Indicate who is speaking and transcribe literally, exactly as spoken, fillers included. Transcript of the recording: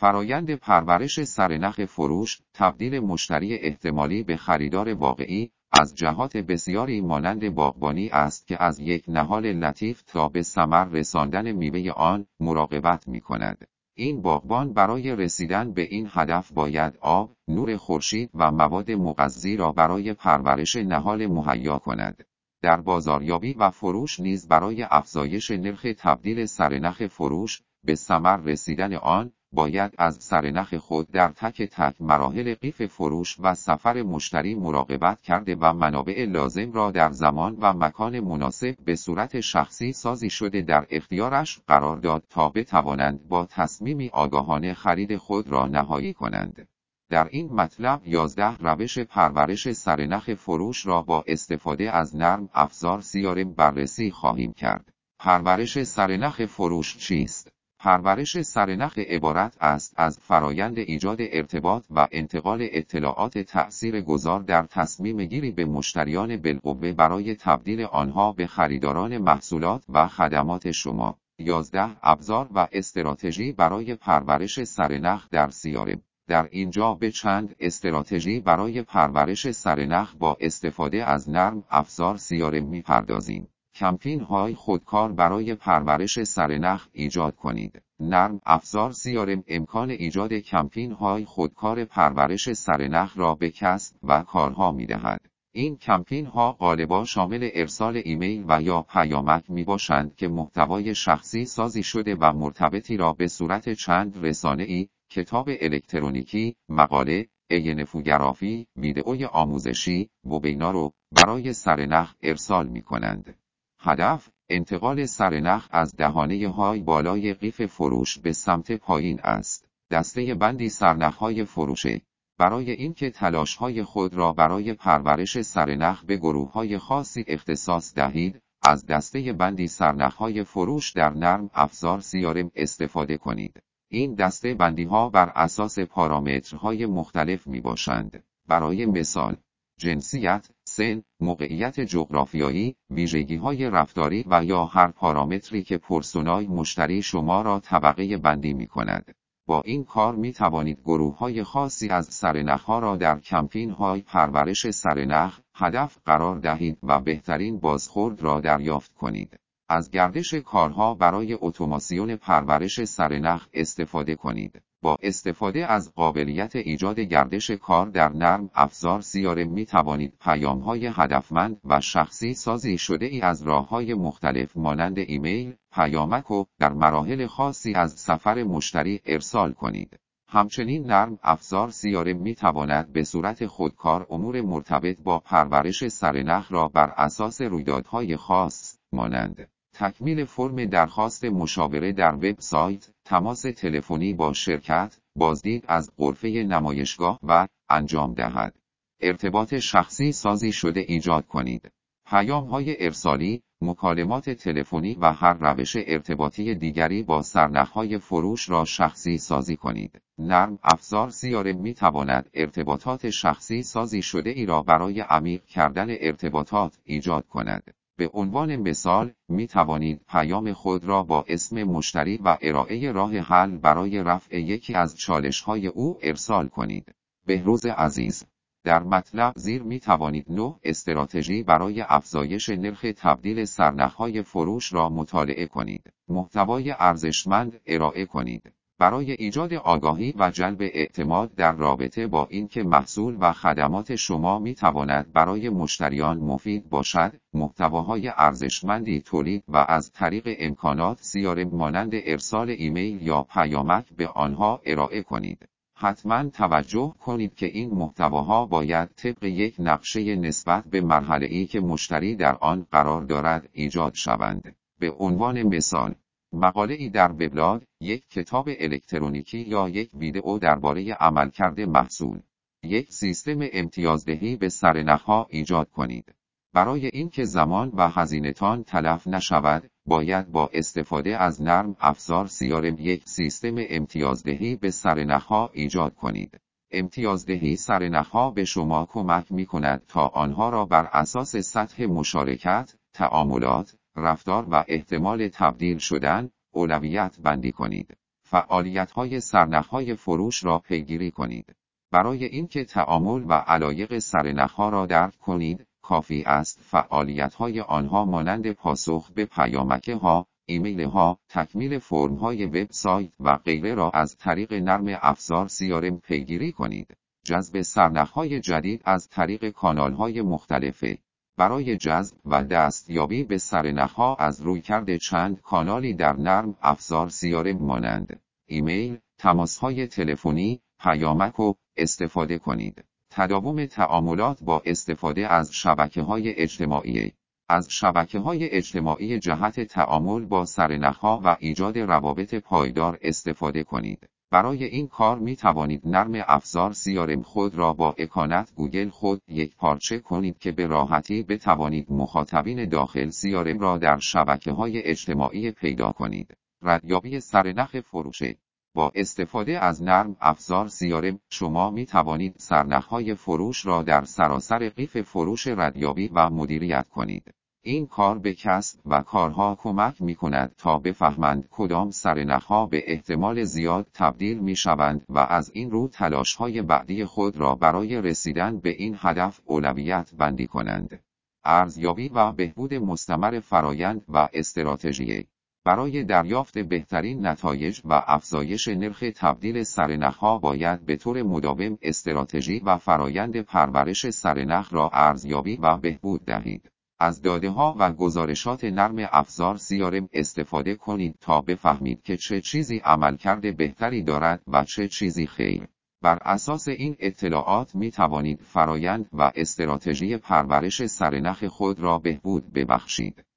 Speaker 1: فرایند پرورش سرنخ فروش، تبدیل مشتری احتمالی به خریدار واقعی، از جهات بسیاری مانند باغبانی است که از یک نهال لطیف تا به ثمر رساندن میوه آن مراقبت می‌کند. این باغبان برای رسیدن به این هدف باید آب، نور خورشید و مواد مغذی را برای پرورش نهال مهیا کند. در بازاریابی و فروش نیز برای افزایش نرخ تبدیل سرنخ فروش به ثمر رسیدن آن، باید از سرنخ خود در تک تک مراحل قیف فروش و سفر مشتری مراقبت کرده و منابع لازم را در زمان و مکان مناسب به صورت شخصی سازی شده در اختیارش قرار داد تا بتوانند با تصمیمی آگاهانه خرید خود را نهایی کنند. در این مطلب یازده روش پرورش سرنخ فروش را با استفاده از نرم افزار سی آر ام بررسی خواهیم کرد. پرورش سرنخ فروش چیست؟ پرورش سرنخ عبارت است از فرایند ایجاد ارتباط و انتقال اطلاعات تأثیرگذار در تصمیم گیری به مشتریان بالقوه برای تبدیل آنها به خریداران محصولات و خدمات شما. یازده ابزار و استراتژی برای پرورش سرنخ در سی آر ام. در اینجا به چند استراتژی برای پرورش سرنخ با استفاده از نرم افزار سی آر ام می‌پردازیم. کمپین های خودکار برای پرورش سرنخ ایجاد کنید. نرم افزار سی آر ام امکان ایجاد کمپین های خودکار پرورش سرنخ را به کسب و کارها می‌دهد. این کمپین ها غالبا شامل ارسال ایمیل و یا پیامک می باشند که محتوای شخصی سازی شده و مرتبطی را به صورت چند رسانه ای، کتاب الکترونیکی، مقاله، اینفوگرافی، ویدئوی آموزشی، وبینار برای سرنخ ارسال می کنند. هدف، انتقال سرنخ از دهانه های بالای قیف فروش به سمت پایین است. دسته بندی سرنخ‌های فروشه. برای اینکه تلاش‌های خود را برای پرورش سرنخ به گروه‌های خاصی اختصاص دهید، از دسته بندی سرنخ‌های فروش در نرم افزار سی آر ام استفاده کنید. این دسته بندی‌ها بر اساس پارامترهای مختلف می‌باشند. برای مثال، جنسیت، سن، موقعیت جغرافیایی، ویژگی‌های رفتاری و یا هر پارامتری که پرسونای مشتری شما را طبقه بندی می‌کند. با این کار می توانید گروه‌های خاصی از سرنخ‌ها را در کمپین‌های پرورش سرنخ هدف قرار دهید و بهترین بازخورد را دریافت کنید. از گردش کارها برای اتوماسیون پرورش سرنخ استفاده کنید. با استفاده از قابلیت ایجاد گردش کار در نرم افزار سی آر ام می توانید پیام‌های هدفمند و شخصی سازی شده ای از راه‌های مختلف مانند ایمیل، پیامک و در مراحل خاصی از سفر مشتری ارسال کنید. همچنین نرم افزار سی آر ام می تواند به صورت خودکار امور مرتبط با پرورش سرنخ را بر اساس رویدادهای خاص مانند تکمیل فرم درخواست مشاوره در وبسایت، تماس تلفنی با شرکت، بازدید از غرفه نمایشگاه و انجام دهد. ارتباط شخصی سازی شده ایجاد کنید. پیام‌های ارسالی، مکالمات تلفنی و هر روش ارتباطی دیگری با سرنخ‌های فروش را شخصی سازی کنید. نرم افزار سی آر ام می تواند ارتباطات شخصی سازی شده ای را برای عمیق کردن ارتباطات ایجاد کند. به عنوان مثال، می توانید پیام خود را با اسم مشتری و ارائه راه حل برای رفع یکی از چالش‌های او ارسال کنید. بهروز عزیز، در مطلب زیر می توانید نه استراتژی برای افزایش نرخ تبدیل سرنخ‌های فروش را مطالعه کنید. محتوای ارزشمند ارائه کنید. برای ایجاد آگاهی و جلب اعتماد در رابطه با اینکه محصول و خدمات شما می تواند برای مشتریان مفید باشد، محتواهای ارزشمندی تولید و از طریق امکانات سی آر ام مانند ارسال ایمیل یا پیامک به آنها ارائه کنید. حتما توجه کنید که این محتواها باید طبق یک نقشه نسبت به مرحله‌ای که مشتری در آن قرار دارد ایجاد شوند. به عنوان مثال، مقاله‌ای در وبلاگ، یک کتاب الکترونیکی یا یک ویدئو درباره عملکرد محصول. یک سیستم امتیازدهی به سرنخ‌ها ایجاد کنید. برای اینکه زمان و هزینه‌تان تلف نشود، باید با استفاده از نرم افزار سی آر ام یک سیستم امتیازدهی به سرنخ‌ها ایجاد کنید. امتیازدهی سرنخ‌ها به شما کمک می‌کند تا آنها را بر اساس سطح مشارکت، تعاملات، رفتار و احتمال تبدیل شدن، اولویت بندی کنید. فعالیت‌های سرنخ‌های فروش را پیگیری کنید. برای اینکه تعامل و علایق سرنخ‌ها را درک کنید، کافی است فعالیت‌های آنها مانند پاسخ به پیامک‌ها، ایمیل‌ها، تکمیل فرم‌های وبسایت و غیره را از طریق نرم افزار سی آر ام پیگیری کنید. جذب سرنخ‌های جدید از طریق کانال‌های مختلف. برای جذب و دستیابی به سرنخ‌ها از رویکرد چند کانالی در نرم افزار سی آر ام مانند ایمیل، تماس‌های تلفنی، پیامک و استفاده کنید. تداوم تعاملات با استفاده از شبکه‌های اجتماعی. از شبکه‌های اجتماعی جهت تعامل با سرنخ‌ها و ایجاد روابط پایدار استفاده کنید. برای این کار می توانید نرم افزار سی آر ام خود را با اکانت گوگل خود یک پارچه کنید که به راحتی بتوانید مخاطبین داخل سی آر ام را در شبکه‌های اجتماعی پیدا کنید. ردیابی سرنخ فروش. با استفاده از نرم افزار سی آر ام شما می توانید سرنخ‌های فروش را در سراسر قیف فروش ردیابی و مدیریت کنید. این کار به کسب و کارها کمک می کند تا بفهمند کدام سرنخ‌ها به احتمال زیاد تبدیل می شوند و از این رو تلاش‌های بعدی خود را برای رسیدن به این هدف اولویت بندی کنند. ارزیابی و بهبود مستمر فرایند و استراتژی. برای دریافت بهترین نتایج و افزایش نرخ تبدیل سرنخ‌ها باید به طور مداوم استراتژی و فرایند پرورش سرنخ را ارزیابی و بهبود دهید. از داده‌ها و گزارشات نرم افزار سی آر ام استفاده کنید تا بفهمید که چه چیزی عملکرد بهتری دارد و چه چیزی خیر. بر اساس این اطلاعات می توانید فرایند و استراتژی پرورش سرنخ خود را بهبود ببخشید.